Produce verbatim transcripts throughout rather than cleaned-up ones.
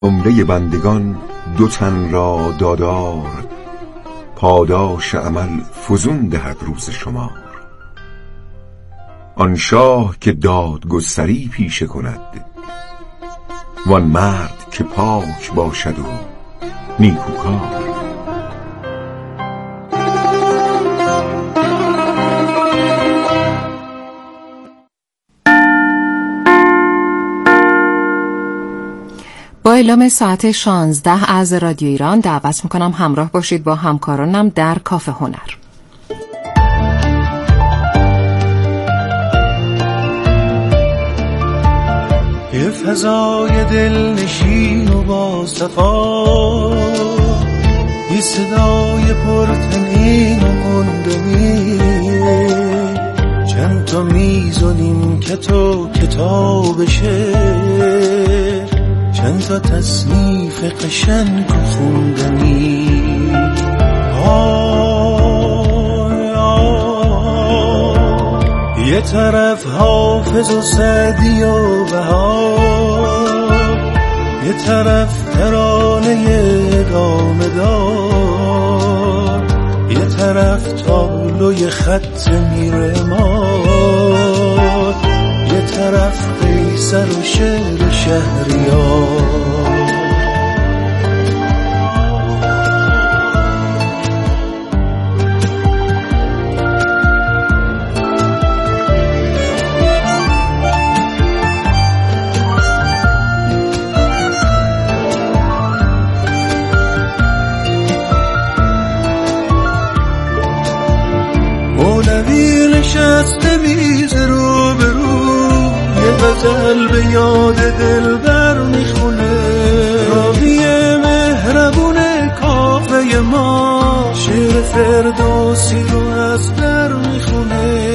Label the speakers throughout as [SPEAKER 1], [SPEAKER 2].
[SPEAKER 1] عمره بندگان دو تن را دادار، پاداش عمل فزون دهد روز شمار. آن شاه که دادگستری پیشه کند، وان مرد که پاک باشد و نیکوکار.
[SPEAKER 2] با اعلام ساعت شانزده از رادیو ایران دعوت میکنم همراه باشید با همکارانم در کافه هنر.
[SPEAKER 3] یه فضای دلنشین و با صفا، یه صدای پرتنین و مندمی، چند تا میز و نیمکت و کتاب شعر، چند تا تصنیف قشنگ و خوندنی. آی آی یه طرف حافظ و سعدی و بهار، یه طرف ترانه گامه دار، یه طرف تابلوی خط میرمار، یه طرف قیصر و شعر شهریار. مولوی نشسته میز رو به رو، یه غزل به یاد دلبر میخونه، راوی مهربون کافه ما شعر فردوسی رو از در میخونه.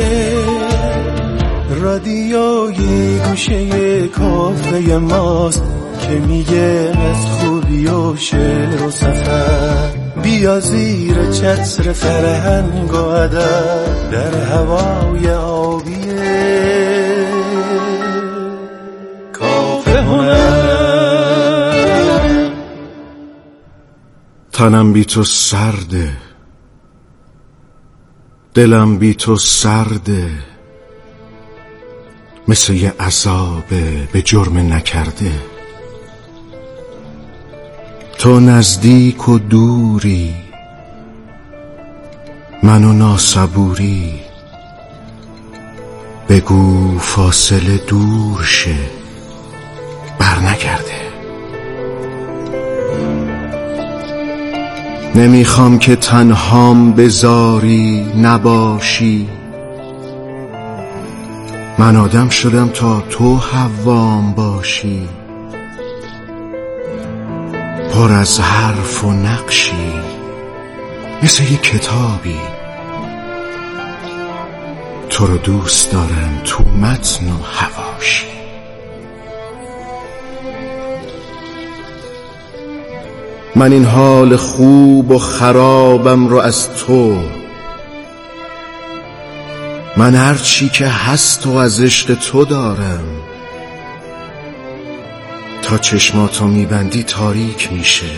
[SPEAKER 3] رادیوی گوشه کافه ماست که میگه از خوبی و شعر و سفر، بیا زیر چتر فرهنگ و ادب در هوای آبیه کافه هنر.
[SPEAKER 4] تنم بی تو سرده، دلم بی تو سرده، مثل یه عذابه به جرم نکرده. تو نزدیک و دوری، منو ناصبوری، بگو فاصله دور شه بر نگرده. نمیخوام که تنهام بذاری نباشی، من آدم شدم تا تو حوام باشی، پر از حرف و نقشی مثل یک کتابی، تو رو دوست دارم تو متن و حواشی. من این حال خوب و خرابم رو از تو، من هر چی که هست و از عشق تو دارم. تا چشماتو میبندی تاریک میشه،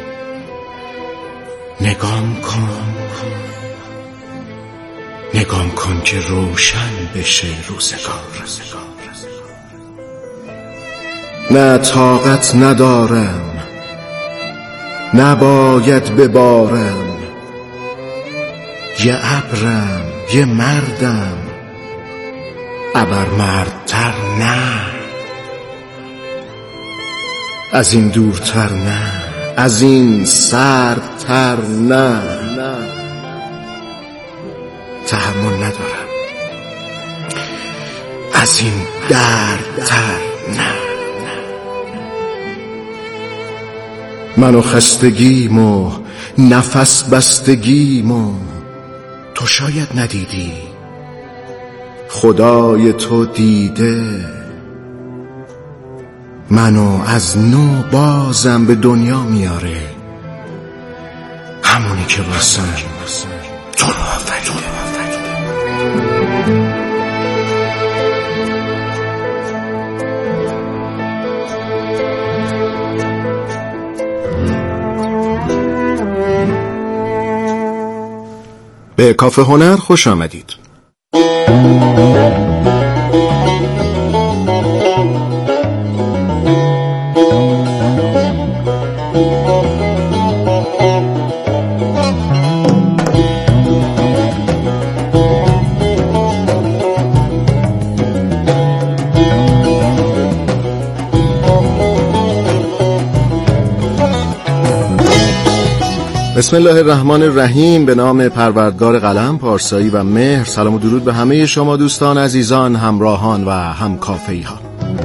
[SPEAKER 4] نگام کن نگام کن که روشن بشه روزگار. نه طاقت ندارم، نباید ببارم، یه ابرم یه مردم، ابر مردتر نه، از این دورتر نه، از این سردتر نه. تحمل ندارم، از این دردتر نه. منو خستگیمو نفس بستگیمو تو شاید ندیدی، خدای تو دیده. منو از نو بازم به دنیا میاره، همونی که واسم تو رو آفریده. به کافه هنر خوش آمدید. بسم الله الرحمن الرحیم. به نام پروردگار قلم، پارسایی و مهر. سلام و درود به همه شما دوستان عزیزان، همراهان و همکافه‌ای ها.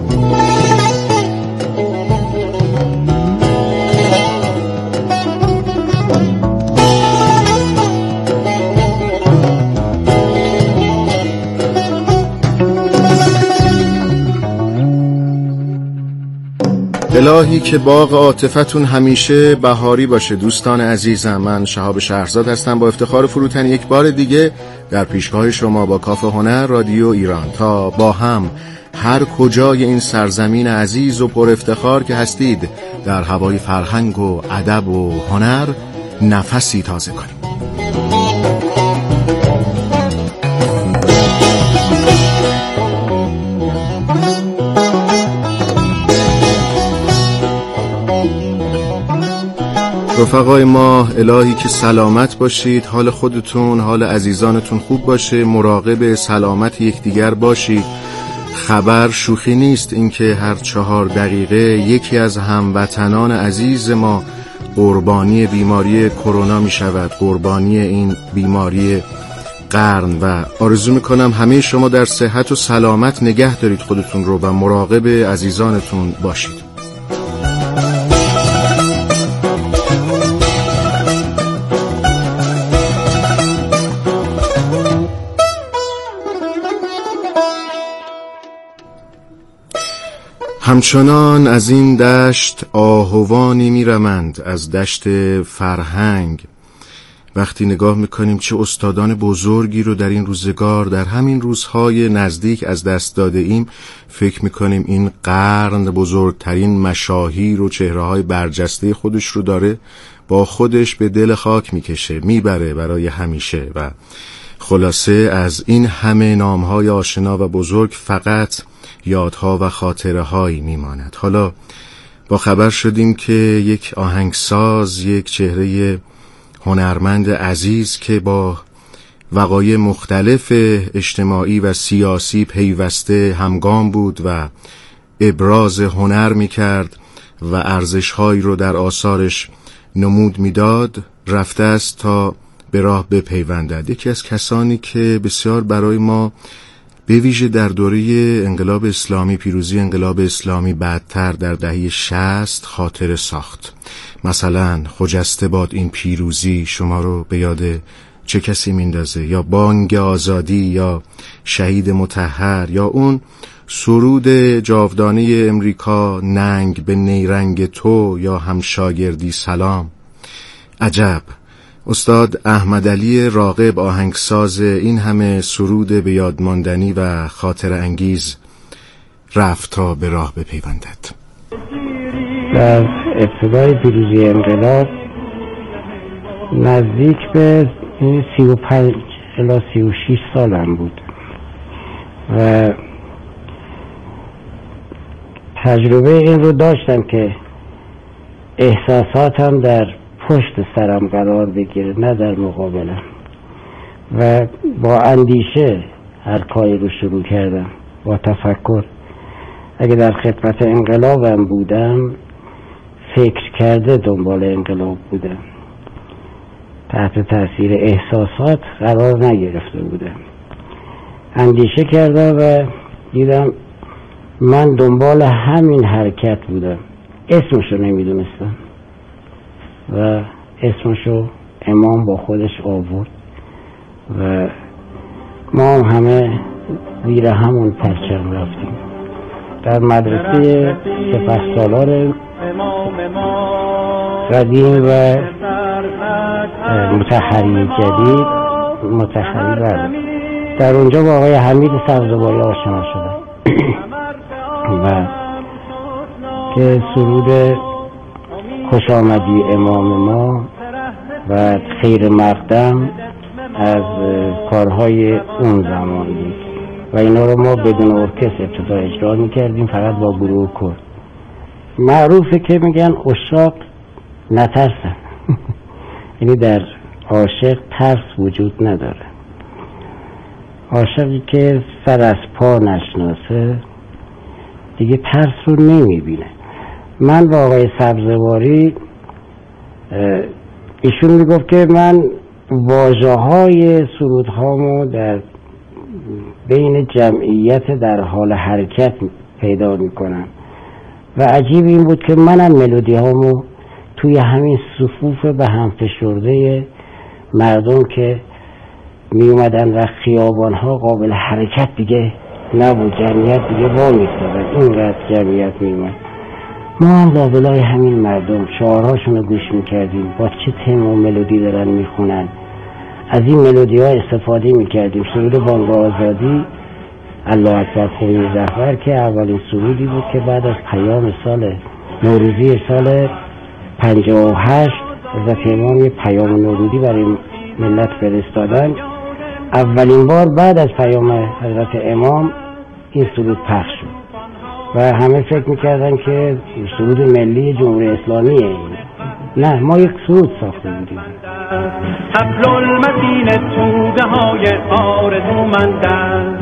[SPEAKER 4] الهی که باغ عاطفتون همیشه بهاری باشه. دوستان عزیزم، من شهاب شهرزاد هستم، با افتخار فروتنی یک بار دیگه در پیشگاه شما با کافه هنر رادیو ایران تا با هم هر کجای این سرزمین عزیز و پر افتخار که هستید در هوای فرهنگ و ادب و هنر نفسی تازه کنیم. رفقای ما، الهی که سلامت باشید، حال خودتون، حال عزیزانتون خوب باشه، مراقب سلامت یکدیگر باشید. خبر شوخی نیست اینکه هر چهار دقیقه یکی از هموطنان عزیز ما قربانی بیماری کرونا می شود، قربانی این بیماری قرن، و آرزو می کنم همه شما در صحت و سلامت نگه دارید خودتون رو و مراقب عزیزانتون باشید. همچنان از این دشت آهوانی میرمند، از دشت فرهنگ. وقتی نگاه میکنیم چه استادان بزرگی رو در این روزگار، در همین روزهای نزدیک از دست داده ایم، فکر میکنیم این قرن بزرگترین مشاهیر و چهره‌های برجسته خودش رو داره با خودش به دل خاک میکشه، میبره برای همیشه. و خلاصه از این همه نامهای آشنا و بزرگ فقط یادها و خاطره هایی میماند. حالا با خبر شدیم که یک آهنگساز، یک چهره هنرمند عزیز که با وقایع مختلف اجتماعی و سیاسی پیوسته همگام بود و ابراز هنر میکرد و ارزش‌هایی رو در آثارش نمود میداد، رفته است تا به راه بپیوندد. یکی از کسانی که بسیار برای ما به ویژه در دوره انقلاب اسلامی، پیروزی انقلاب اسلامی، بعدتر در دهه شصت خاطره ساخت. مثلا خجسته باد این پیروزی شما رو به یاد چه کسی میندازه؟ یا بانگ آزادی، یا شهید مطهر، یا اون سرود جاودانه امریکا ننگ به نیرنگ تو، یا همشاگردی سلام. عجب، استاد احمدعلی راغب، آهنگساز این همه سرود به یاد ماندنی و خاطر انگیز، رفت تا به راه بپیوندد.
[SPEAKER 5] در ابتدای پیروزی انقلاب نزدیک به سی و پنج الی سی و شش سالم بود و تجربه این رو داشتم که احساساتم در پشت سرم قرار بگیره، نه در مقابلم، و با اندیشه هر کاری رو شروع کردم، با تفکر. اگه در خدمت انقلابم بودم، فکر کرده دنبال انقلاب بودم، تحت تاثیر احساسات قرار نگرفته بودم. اندیشه کردم و دیدم من دنبال همین حرکت بودم. اسمشو نمیدونستم و اسمشو امام با خودش آورد و ما هم همه زیر همون پرچم رفتیم. در مدرسه سپهسالار قدیم و مطهری جدید، مطهری برد، در اونجا با آقای حمید سبزواری آشنا شدم و که سرود خوش آمدی امام ما و خیر مقدم از کارهای اون زمان بود و اینا رو ما بدون ارکستر ابتدا اجرا میکردیم، فقط با گروه کرد. معروفه که میگن عشاق نترسن یعنی در عاشق ترس وجود نداره. عاشقی که سر از پا نشناسه دیگه ترس رو نمیبینه. من با آقای سبزواری ایشون میگفت که من واژه های سرودهامو در بین جمعیت در حال حرکت پیدا میکنم و عجیب این بود که منم ملودی هامو توی همین صفوف به هم فشرده مردم که می اومدن و خیابان ها قابل حرکت دیگه نبود، جمعیت دیگه وا میستادن، اینقدر جمعیت می اومد، ما هم لابلای همین مردم شعارهاشون رو گوش میکردیم، با چه تم و ملودی دارن میخونن، از این ملودی ها استفاده میکردیم. سرود بانگ آزادی الله اکبر خوبی زهور که اولین سرودی بود که بعد از پیام سال نوروزی سال پنجاه و هشت حضرت امام یه پیام نوروزی برای ملت فرستادن. اولین بار بعد از پیام حضرت امام این سرود پخش شد و همه فکر میکردن که سرود ملی جمهوری اسلامیه این. نه، ما یک سرود ساخته بودیم.
[SPEAKER 6] حبل المتین توده های آرزومندند،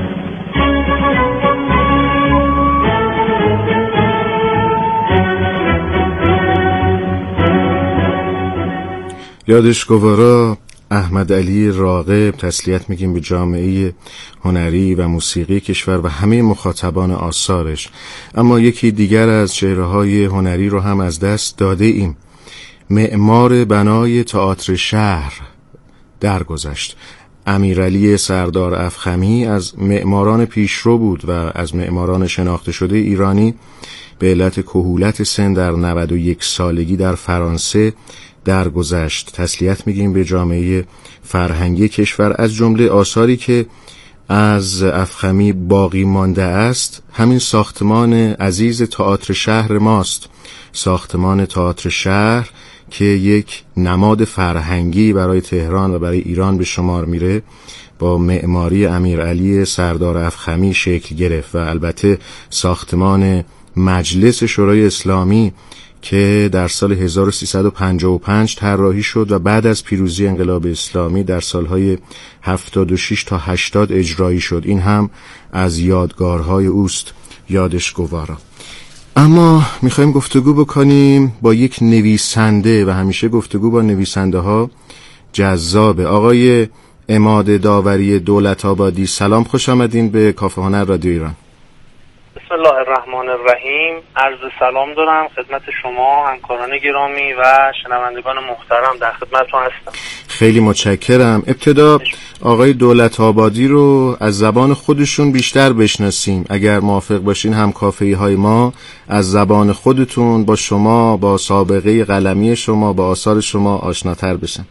[SPEAKER 4] یادش گوارا احمد علی راغب تسلیت میگیم به جامعه هنری و موسیقی کشور و همه مخاطبان آثارش. اما یکی دیگر از چهره‌های هنری رو هم از دست داده ایم. معمار بنای تئاتر شهر درگذشت. امیرعلی سردار افخمی از معماران پیشرو بود و از معماران شناخته شده ایرانی به علت کهولت سن در نود و یک سالگی در فرانسه درگذشت. تسلیت میگیم به جامعه فرهنگی کشور. از جمله آثاری که از افخمی باقی مانده است همین ساختمان عزیز تئاتر شهر ماست. ساختمان تئاتر شهر که یک نماد فرهنگی برای تهران و برای ایران به شمار میره با معماری امیرعلی سردار افخمی شکل گرفت و البته ساختمان مجلس شورای اسلامی که در سال هزار و سیصد و پنجاه و پنج طراحی شد و بعد از پیروزی انقلاب اسلامی در سالهای هفتاد و شش تا هشتاد اجرایی شد. این هم از یادگارهای اوست، یادش گوارا. اما میخوایم گفتگو بکنیم با یک نویسنده و همیشه گفتگو با نویسنده ها جذابه. آقای عماد داوری دولت آبادی، سلام، خوش آمدین به کافه هنر رادیو ایران.
[SPEAKER 7] بسم الله الرحمن الرحیم. عرض سلام دارم خدمت شما همکاران گرامی و شنوندگان محترم، در خدمتتون هستم.
[SPEAKER 4] خیلی متشکرم. ابتدا آقای دولت آبادی رو از زبان خودشون بیشتر بشناسیم. اگر موافق باشین هم کافه‌ای های ما از زبان خودتون با شما، با سابقه قلمی شما، با آثار شما آشناتر بشن.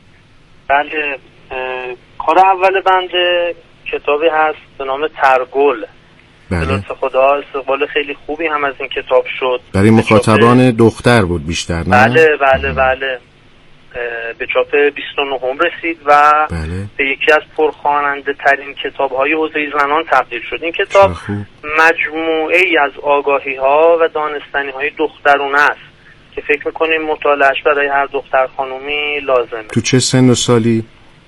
[SPEAKER 7] بله، کار اول بنده کتابی هست به نام ترگل.
[SPEAKER 4] بله.
[SPEAKER 7] خدا استقبال خیلی خوبی هم از این کتاب شد.
[SPEAKER 4] برای مخاطبان دختر بود بیشتر، نه؟
[SPEAKER 7] بله بله بله. به چاپ بیست و نهم رسید و
[SPEAKER 4] بله.
[SPEAKER 7] به یکی از پرخواننده ترین کتاب های حوزه زنان تبدیل شد. این کتاب مجموعه ای از آگاهی ها و دانستنی های دخترونه است که فکر میکنیم مطالعهش برای هر دختر خانومی لازمه.
[SPEAKER 4] تو چه سن و سالی؟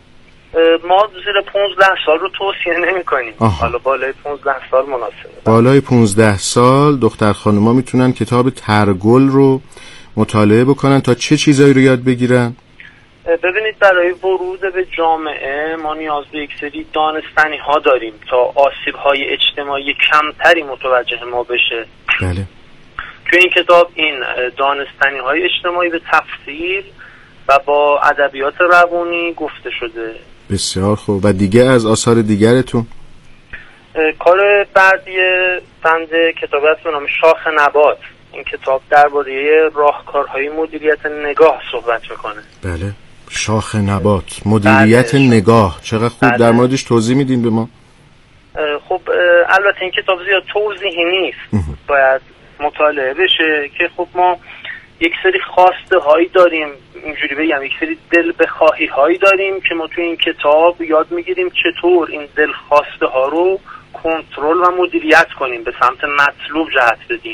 [SPEAKER 7] ما زیر پونزده سال رو توصیه نمی کنیم. حالا بالای پونزده سال مناسبه.
[SPEAKER 4] بالای پونزده سال دختر خانوما میتونن کتاب ترگل رو مطالعه بکنن. تا چه چیزایی رو یاد بگیرن؟
[SPEAKER 7] ببینید، برای ورود به جامعه ما نیاز به یک سری دانستنی ها داریم تا آسیب های اجتماعی کمتری متوجه ما بشه.
[SPEAKER 4] بله.
[SPEAKER 7] توی این کتاب این دانستنی های اجتماعی به تفصیل و با ادبیات روانی گفته شده.
[SPEAKER 4] بسیار خوب. و دیگه از آثار دیگرتون؟
[SPEAKER 7] کار بعدی بنده کتابی هست به نام شاخ نبات. این کتاب درباره راهکارهای مدیریت نگاه صحبت میکنه.
[SPEAKER 4] بله، شاخ نبات، مدیریت
[SPEAKER 7] بله.
[SPEAKER 4] نگاه، چقدر خوب.
[SPEAKER 7] بله.
[SPEAKER 4] در موردش توضیح میدین به ما؟
[SPEAKER 7] خب البته این کتاب زیاد توضیحی نیست، باید مطالعه بشه که خب ما یک سری خواسته هایی داریم، اینجوری بگم یک سری دل بخواهی هایی داریم که ما توی این کتاب یاد میگیریم چطور این دل خواسته ها رو کنترل و مدیریت کنیم، به سمت مطلوب جهت بدیم.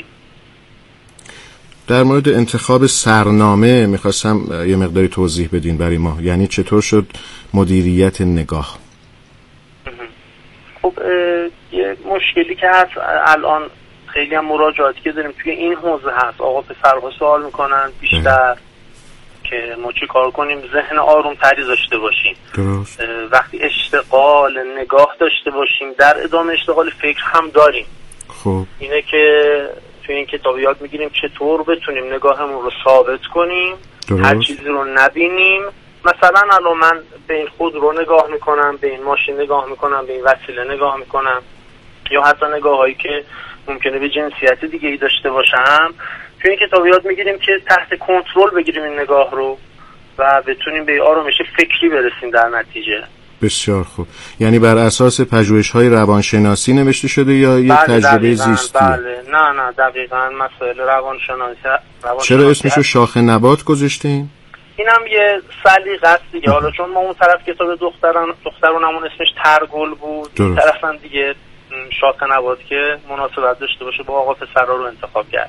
[SPEAKER 4] در مورد انتخاب سرنامه میخواستم یه مقداری توضیح بدین برای ما، یعنی چطور شد مدیریت نگاه؟
[SPEAKER 7] خب یه مشکلی که هست الان خیلی هم مراجعاتی که داریم توی این حوزه هست، آقا پسرها سوال میکنن بیشتر اه. که ما چی کار کنیم ذهن آروم تری داشته باشیم.
[SPEAKER 4] درست.
[SPEAKER 7] وقتی اشتغال نگاه داشته باشیم در ادامه اشتغال فکر هم داریم.
[SPEAKER 4] خب
[SPEAKER 7] اینه که توی این کتاب یاد میگیریم چطور بتونیم نگاهمون رو ثابت کنیم.
[SPEAKER 4] درست.
[SPEAKER 7] هر چیزی رو نبینیم. مثلا الان من به این خود رو نگاه میکنم، به این ماشین نگاه میکنم، به این وسیله نگاه میکنم، یا حتی نگاه هایی که ممکنه به جنسیت دیگه ای داشته باشم. توی این کتاب یاد میگیریم که تحت کنترل بگیریم این نگاه رو و بتونیم به آرامش فکری برسیم در نتیجه.
[SPEAKER 4] بسیار خوب. یعنی بر اساس پژوهش‌های روانشناسی نوشته شده یا یک تجربه زیستی؟
[SPEAKER 7] بله، نه نه دقیقاً مسائل روانشناسی. روانشناسی
[SPEAKER 4] چرا اسمشو شاخ نبات گذاشتین؟
[SPEAKER 7] اینم یه سلیقه است دیگه. حالا چون ما اون طرف کتاب دختران دخترونمون اسمش ترگل بود، این طرفم دیگه شاخ نبات که مناسبت داشته باشه با آقا پسرها رو انتخاب کرد.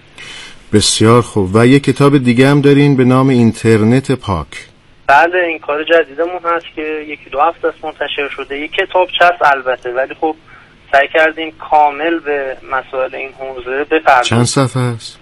[SPEAKER 4] بسیار خوب. و یه کتاب دیگه هم دارین به نام اینترنت پاک.
[SPEAKER 7] بله، این کار جدیدمون هست که یکی دو هفته است منتشر شده. یک کتاب چست البته، ولی خب سعی کردیم کامل به مسائل این حوزه بپردازیم.
[SPEAKER 4] چند صفحه است؟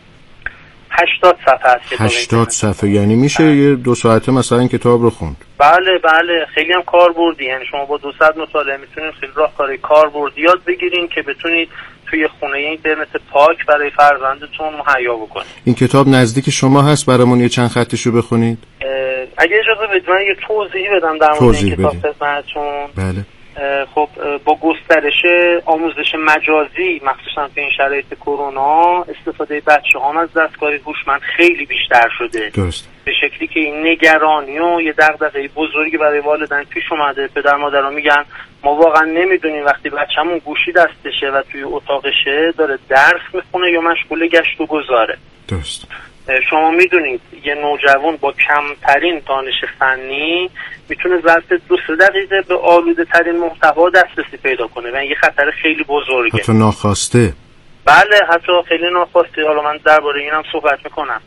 [SPEAKER 7] هشتاد صفحه است کتاب.
[SPEAKER 4] هشتاد صفحه، یعنی میشه بله. یه دو ساعته مثلا این کتاب رو خوند.
[SPEAKER 7] بله بله، خیلی هم کاربردی، یعنی شما با دو ساعت مطالعه میتونید خیلی راهکارهای کاربردی یاد بگیرین که بتونید توی خونه اینترنت پاک برای فرزندتون مهیا بکنید. این
[SPEAKER 4] کتاب نزدیک شما هست؟ برامون یه چند خطشو بخونید.
[SPEAKER 7] اگه اجازه بدید من یه توضیح بدم در مورد این کتاب خدمتتون.
[SPEAKER 4] بله.
[SPEAKER 7] خب با گسترش آموزش مجازی مخصوصا تو این شرایط کرونا استفاده بچه‌ها از دستگاه هوشمند خیلی بیشتر شده.
[SPEAKER 4] درست.
[SPEAKER 7] به شکلی که این نگرانی و یه دغدغه بزرگی برای والدین پیش اومده. پدر مادرها میگن ما واقعا نمیدونیم وقتی بچه‌مون گوشی دستشه و توی اتاقشه داره درس میخونه یا مشغول گشت و گذاره.
[SPEAKER 4] درست.
[SPEAKER 7] شما میدونید یه نوجوان با کمترین دانش فنی میتونه ظرف دو سه دقیقه به آلوده ترین محتوا دسترسی پیدا کنه و این یه خطر خیلی بزرگه.
[SPEAKER 4] حتی ناخواسته.
[SPEAKER 7] بله، حتی خیلی ناخواسته. حالا من درباره اینم صحبت میکنم.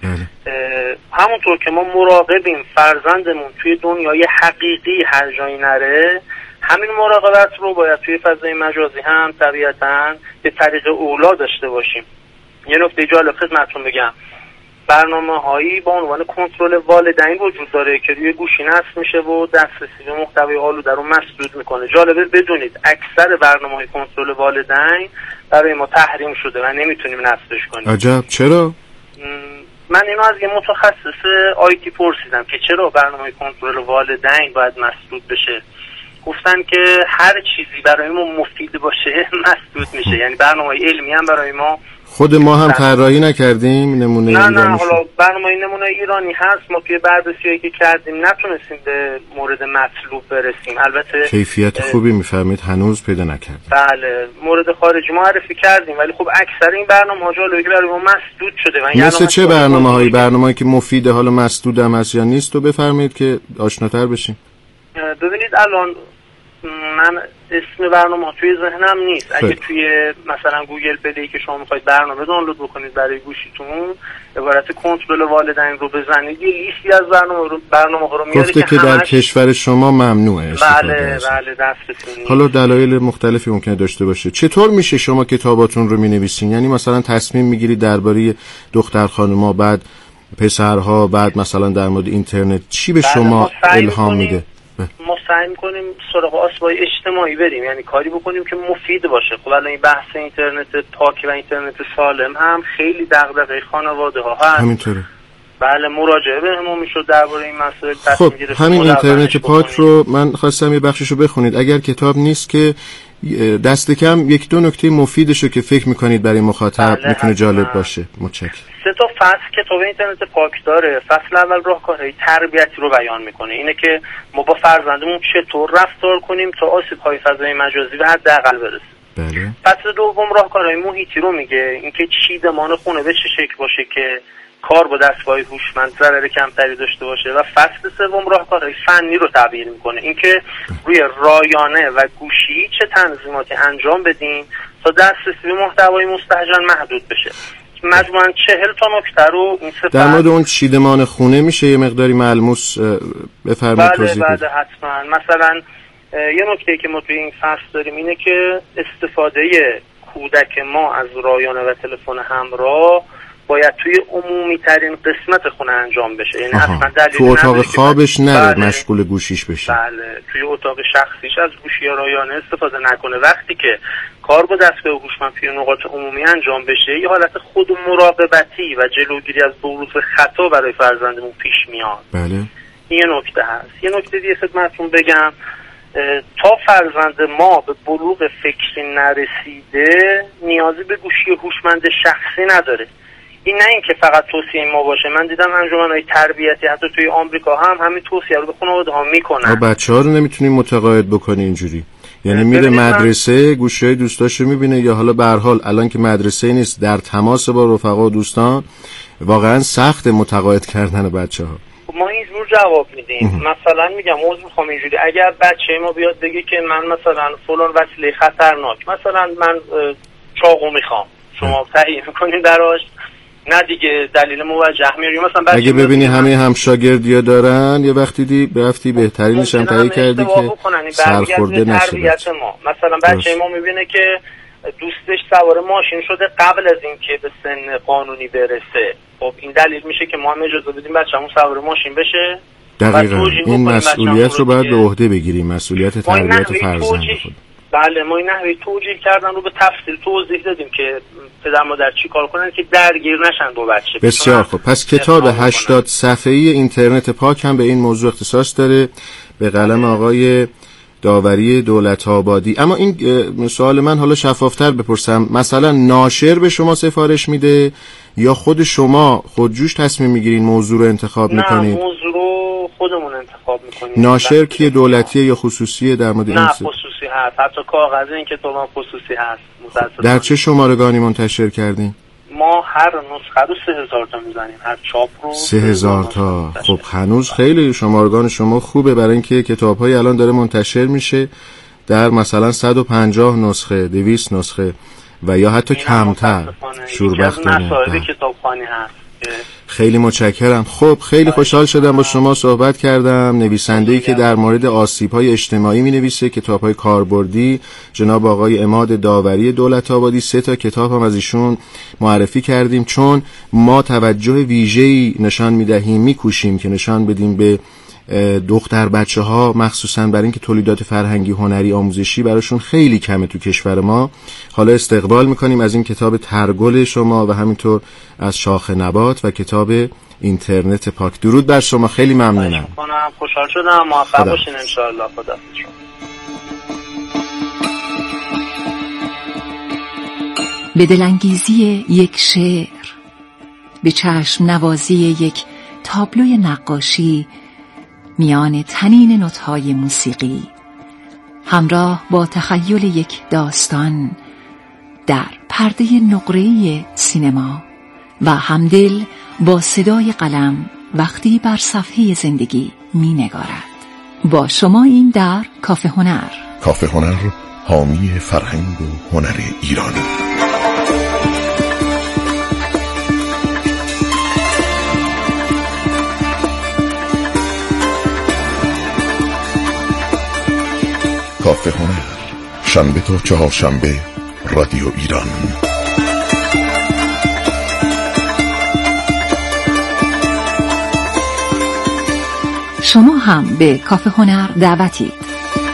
[SPEAKER 7] همونطور که ما مراقبیم فرزندمون توی دنیای حقیقی هر جایی نره، همین مراقبت رو باید توی فضای مجازی هم طبیعتاً به طریق اولا داشته باشیم. یه نکته جالب خدمتتون بگم، برنامه هایی با عنوان کنترل والدین وجود داره که روی گوشی نصب میشه و دسترسی به محتوای آلوده رو مسدود میکنه. جالبه بدونید اکثر برنامه های کنترل والدین برای ما تحریم شده و نمیتونیم نصبش کنیم.
[SPEAKER 4] عجب، چرا؟
[SPEAKER 7] من اینو از یه متخصص آیتی پرسیدم که چرا برنامه های کنترل والدین باید مسدود بشه. گفتن که هر چیزی برای ما مفید باشه مسدود میشه. یعنی برنامه‌های علمی هم برای ما
[SPEAKER 4] خود ما هم طراحی نکردیم نمونه
[SPEAKER 7] نه نه حالا برنامه نمونه ایرانی هست، ما توی بررسی‌هایی که کردیم نتونستیم به مورد مطلوب برسیم. البته
[SPEAKER 4] کیفیت خوبی میفهمید هنوز پیدا نکردیم.
[SPEAKER 7] بله، مورد خارجی معرفی کردیم ولی خب اکثر این برنامه‌ها جالبه که برای ما مسدود شده. و
[SPEAKER 4] مثل چه برنامه‌هایی؟ برنامه‌ای که مفیده حالا مسدود هم هست یا نیست تو بفرمایید که آشناتر بشیم.
[SPEAKER 7] ببینید الان من اسم برنامه توی ذهنم نیست. اگه توی مثلا گوگل پلی که شما میخواید برنامه دانلود بکنید برای گوشیتون، عبارت کنترل والدین رو بزنید یه لیستی از برنامه رو برنامه رو میاره
[SPEAKER 4] گفته که, که در کشور شما ممنوعه.
[SPEAKER 7] بله بله دسترسی.
[SPEAKER 4] حالا دلایل مختلفی ممکنه داشته باشه. چطور میشه شما کتاباتون رو مینویسین؟ یعنی مثلا تصمیم میگیرید درباره دختر خانوما، بعد پسرها، بعد مثلا در مورد اینترنت، چی به شما الهام میده؟
[SPEAKER 7] ما سعی میکنیم سراغ آسبای اجتماعی بریم، یعنی کاری بکنیم که مفید باشه. خب الان این بحث اینترنت پاک و اینترنت سالم هم خیلی دغدغه خانواده ها هست.
[SPEAKER 4] همینطوره.
[SPEAKER 7] بله، مراجعه بهمون میشد درباره این مسائل.
[SPEAKER 4] خب همین اینترنت پاک رو من خواستم یه بخششو بخونید. اگر کتاب نیست که دست کم یک دو نکته مفیدشو که فکر میکنید برای مخاطب بله میتونه جالب باشه. متشکرم.
[SPEAKER 7] سه تا فصل کتاب اینترنت پاک داره. فصل اول راهکارهای تربیتی رو بیان میکنه، اینه که ما با فرزندمون چطور رفتار کنیم تا آسیب‌های فضای مجازی به حداقل برسه.
[SPEAKER 4] بله.
[SPEAKER 7] فصل دوم راهکارهای محیطی رو میگه، اینکه چیدمان خونه به چه شکل باشه که کار با دستگاه هوشمند ضرر کمتری داشته باشه و فصل سوم راهکارهای فنی رو تعبیر میکنه، اینکه روی رایانه و گوشی چه تنظیماتی انجام بدیم تا دسترسی به محتوای مستهجن محدود بشه. مجموعاً چهل تا نکته رو این سه
[SPEAKER 4] در مورد اون چیدمان خونه میشه یه مقداری ملموس بفرمایید توضیح بدید؟
[SPEAKER 7] بله حتما. مثلا یه نکته که ما توی این فصل داریم اینه که استفاده کودک ما از رایانه و تلفن همراه باید توی عمومی ترین قسمت خونه انجام بشه، یعنی اصلا دلیل
[SPEAKER 4] تو اتاق خوابش نره
[SPEAKER 7] بله
[SPEAKER 4] مشغول گوشیش بشه.
[SPEAKER 7] بله توی اتاق شخصیش از گوشی یا رایانه استفاده نکنه. وقتی که کار با دستگاه هوشمند توی نقاط عمومی انجام بشه یه حالت خود مراقبتی و جلوگیری از بروز خطا برای فرزندمون پیش میاد.
[SPEAKER 4] بله
[SPEAKER 7] این یه نکته هست. یه نکته دیگه خدمتتون بگم، تا فرزند ما به بلوغ فکری نرسیده نیازی به گوشی هوشمند شخصی نداره. این نه اینکه فقط توصیه ما باشه، من دیدم انجمن‌های تربیتی حتی توی آمریکا هم همین توصیه رو به خانواده‌ها میکنن.
[SPEAKER 4] بچه‌ها رو نمیتونیم متقاعد بکنی اینجوری؟ یعنی میره مدرسه گوشی‌های دوستاشو میبینه، یا حالا به هر حال الان که مدرسه نیست در تماس با رفقا و دوستان، واقعا سخت متقاعد کردن بچه‌ها.
[SPEAKER 7] ما اینجور جواب میدیم. مثلا میگم عذر میخوام اینجوری، اگر بچه ما بیاد بگه که من مثلا فلان وسیله خطرناک، مثلا من چاقو میخوام، شما تهیه میکنین براش، نه دیگه دلیل موجه میاری. مثلا
[SPEAKER 4] اگه ببینی همه همشاگردیا دارن یه وقتی دی رفتی بهترینش هم تهیه کردی که سرخورده نشه.
[SPEAKER 7] ما مثلا بچه ما میبینه که دوستش سوار ماشین شده قبل از اینکه به سن قانونی برسه، خب این دلیل میشه که ما هم اجازه بدیم بچه‌مون سوار ماشین بشه.
[SPEAKER 4] دقیقاً این مسئولیت رو باید به عهده بگیریم، مسئولیت تربیت فرزند خود.
[SPEAKER 7] بله ما این نحوه توجیه کردن رو به تفصیل توضیح دادیم که پدر مادر چی کار کنن که درگیر نشن با بچه.
[SPEAKER 4] بسیار خوب. پس کتاب هشتاد صفحه‌ای اینترنت پاک هم به این موضوع اختصاص داره، به قلم آقای داوری دولت‌آبادی. اما این سوال من حالا شفافتر بپرسم، مثلا ناشر به شما سفارش میده یا خود شما خودجوش تصمیم میگیرین موضوع رو انتخاب میکنید؟
[SPEAKER 7] نه موضوع رو خودمون انتخاب میکنیم.
[SPEAKER 4] ناشر کیه، دولتیه یا خصوصیه در مورد این؟
[SPEAKER 7] نه خصوصی هست، حتی کاغذی این کتاب هم خصوصی هست.
[SPEAKER 4] در چه شمارگانی منتشر کردین؟
[SPEAKER 7] ما هر نسخه رو سه هزار تا میزنیم، هر چاپ رو
[SPEAKER 4] سه هزار تا. خب هنوز خیلی شمارگان شما خوبه، برای اینکه کتاب‌های الان داره منتشر میشه در مثلا صد و پنجاه نسخه، دویست نسخه و یا حتی کمتر. شوربختانه
[SPEAKER 7] مسائل کتابخوانی هست.
[SPEAKER 4] خیلی متشکرم. خب خیلی خوشحال شدم با شما صحبت کردم. نویسنده‌ای که در مورد آسیب‌های اجتماعی می‌نویسه، کتاب‌های کاربردی، جناب آقای عماد داوری دولت‌آبادی. سه تا کتاب هم از ایشون معرفی کردیم، چون ما توجه ویژه‌ای نشان می‌دهیم، می‌کوشیم که نشان بدیم به دختر بچه ها، مخصوصا برای اینکه تولیدات فرهنگی، هنری، آموزشی براشون خیلی کمه تو کشور ما. حالا استقبال میکنیم از این کتاب ترگل شما و همینطور از شاخ نبات و کتاب اینترنت پاک. درود بر شما، خیلی ممنونم.
[SPEAKER 7] خوشحال شدم، موفق باشین ان شاء الله. خدا حافظ.
[SPEAKER 2] به دلانگیزی یک شعر، به چشم نوازی یک تابلوی نقاشی میان تنین نوت‌های موسیقی، همراه با تخیل یک داستان در پرده نقره‌ای سینما و همدل با صدای قلم وقتی بر صفحه زندگی می‌نگارد. با شما این در کافه هنر.
[SPEAKER 1] کافه هنر، حامی فرهنگ و هنر ایرانی. کافه هنر، شنبه تا چهارشنبه، رادیو ایران.
[SPEAKER 2] شما هم به کافه هنر دعوتید.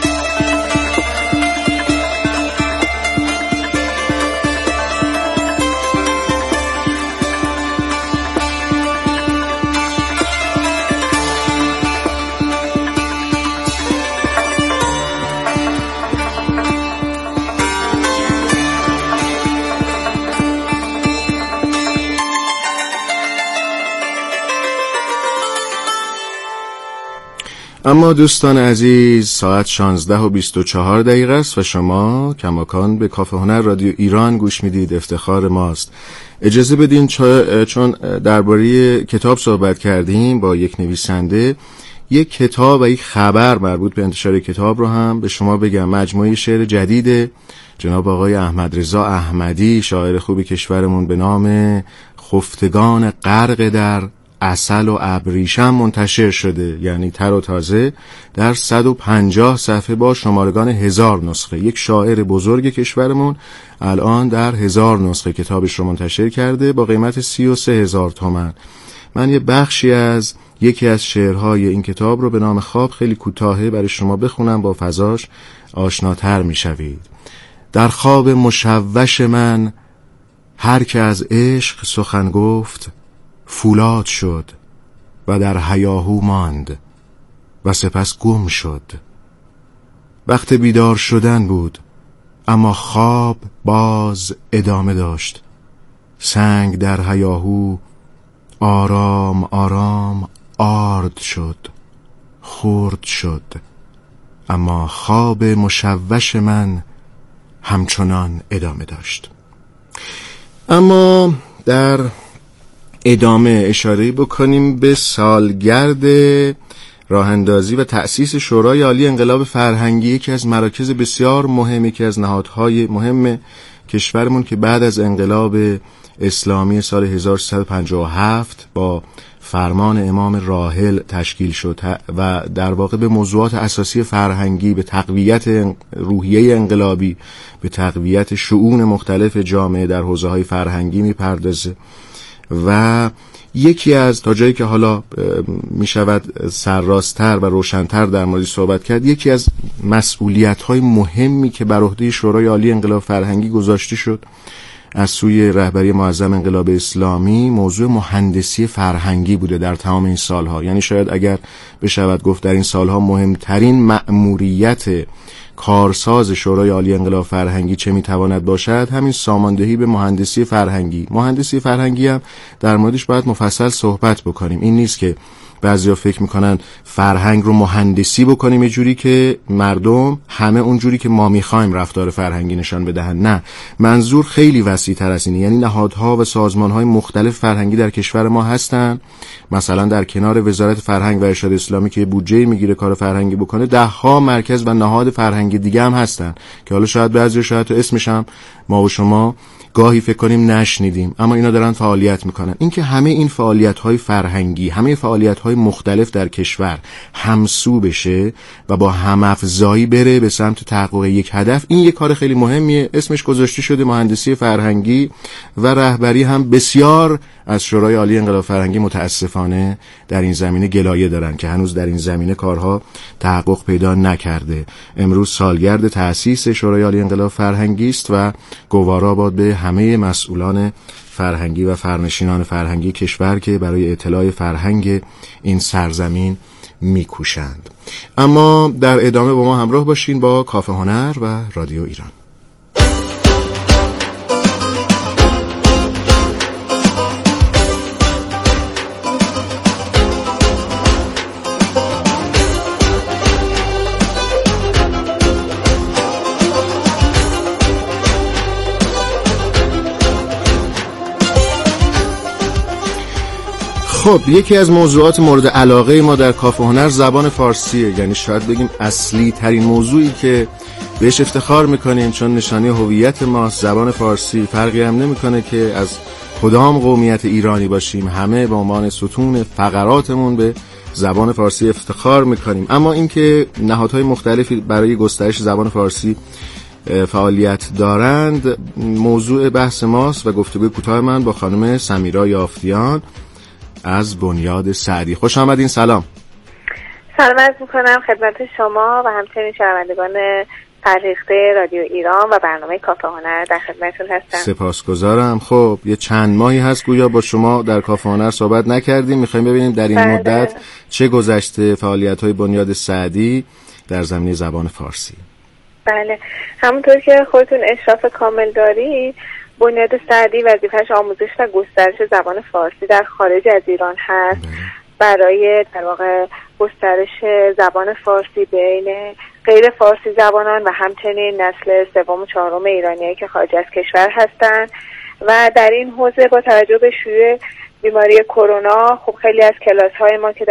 [SPEAKER 4] اما دوستان عزیز، ساعت شانزده و بیست و چهار دقیقه است و شما کماکان به کافه هنر رادیو ایران گوش میدید. افتخار ماست. اجازه بدین چون درباره کتاب صحبت کردیم با یک نویسنده، یک کتاب و یک خبر مربوط به انتشار کتاب رو هم به شما بگم. مجموعه شعر جدید جناب آقای احمد رضا احمدی، شاعر خوب کشورمون، به نام خفتگان غرق در عسل و ابریشم منتشر شده، یعنی تر و تازه، در صد و پنجاه صفحه با شمارگان هزار نسخه. یک شاعر بزرگ کشورمون الان در هزار نسخه کتابش رو منتشر کرده با قیمت سی و سه هزار تومان. من یه بخشی از یکی از شعرهای این کتاب رو به نام خواب خیلی کوتاهه برای شما بخونم، با فضاش آشناتر میشوید. در خواب مشوش من هر که از عشق سخن گفت فولاد شد و در هیاهو ماند و سپس گم شد. وقت بیدار شدن بود اما خواب باز ادامه داشت. سنگ در هیاهو آرام آرام آرد شد، خرد شد، اما خواب مشوش من همچنان ادامه داشت. اما در ادامه اشاره بکنیم به سالگرد راه اندازی و تأسیس شورای عالی انقلاب فرهنگی، یکی از مراکز بسیار مهم، یکی از نهادهای مهم کشورمون که بعد از انقلاب اسلامی سال هزار و سیصد و پنجاه و هفت با فرمان امام راحل تشکیل شد و در واقع به موضوعات اساسی فرهنگی، به تقویت روحیه انقلابی، به تقویت شؤون مختلف جامعه در حوزه‌های فرهنگی میپردازه. و یکی از تا جایی که حالا می شود سرراست‌تر و روشن‌تر در موردش صحبت کرد، یکی از مسئولیت‌های مهمی که بر عهده شورای عالی انقلاب فرهنگی گذاشته شد از سوی رهبری معظم انقلاب اسلامی، موضوع مهندسی فرهنگی بوده در تمام این سالها. یعنی شاید اگر بشود گفت در این سالها مهمترین مأموریت کارساز شورای عالی انقلاب فرهنگی چه میتواند باشد، همین ساماندهی به مهندسی فرهنگی. مهندسی فرهنگی هم در موردش باید مفصل صحبت بکنیم. این نیست که بعضیا فکر میکنن فرهنگ رو مهندسی بکنیم یه جوری که مردم همه اونجوری که ما میخوایم رفتار فرهنگی نشان بدهن. نه، منظور خیلی وسیع تر از اینه. یعنی نهادها و سازمانهای مختلف فرهنگی در کشور ما هستن. مثلا در کنار وزارت فرهنگ و ارشاد اسلامی که بودجه میگیره کار فرهنگی بکنه، ده ها مرکز و نهاد فرهنگی دیگه هم هستن که حالا شاید بعضی شاید تو اسمش هم ما و شما گاهی فکر کنیم نشنیدیم، اما اینا دارن فعالیت میکنن. اینکه همه این فعالیت‌های فرهنگی، همه فعالیت‌های مختلف در کشور همسو بشه و با همافزایی بره به سمت تحقق یک هدف، این یک کار خیلی مهمیه. اسمش گذاشته شده مهندسی فرهنگی و رهبری هم بسیار از شورای عالی انقلاب فرهنگی متاسفانه در این زمینه گلایه دارن که هنوز در این زمینه کارها تحقق پیدا نکرده. امروز سالگرد تأسیس شورای عالی انقلاب فرهنگی است و گوارا باد به همه مسئولان فرهنگی و فرنشینان فرهنگی کشور که برای اطلاع فرهنگ این سرزمین میکوشند. اما در ادامه با ما همراه باشین با کافه هنر و رادیو ایران. خب، یکی از موضوعات مورد علاقه ما در کافه هنر زبان فارسیه. یعنی شاید بگیم اصلی ترین موضوعی که بهش افتخار میکنیم چون نشانه هویت ماست. زبان فارسی فرقی هم نمیکنه که از کدام قومیت ایرانی باشیم، همه به عنوان ستون فقراتمون به زبان فارسی افتخار میکنیم. اما اینکه نهادهای مختلفی برای گسترش زبان فارسی فعالیت دارند موضوع بحث ماست و گفتگوی کوتاه من با خانم سمیرا یافتیان از بنیاد سعدی. خوش آمدین. سلام.
[SPEAKER 8] سلام عرض میکنم خدمت شما و همچنین شنوندگان فرهیخته رادیو ایران و برنامه کافه هنر. در خدمتتون هستم.
[SPEAKER 4] سپاسگزارم. خب، یه چند ماهی هست گویا با شما در کافه هنر صحبت نکردیم. میخوایم ببینیم در این بله. مدت چه گذشته فعالیت‌های بنیاد سعدی در زمینه زبان فارسی.
[SPEAKER 8] بله، همونطور که خودتون اشراف کامل دارید، بنیاد سعدی وظیفه‌اش آموزش و گسترش زبان فارسی در خارج از ایران هست. برای در واقع گسترش زبان فارسی بین غیر فارسی زبانان و همچنین نسل سوم و چهارم ایرانیایی که خارج از کشور هستند و در این حوزه با توجه به شیوع بیماری کرونا خب خیلی از کلاس های ما که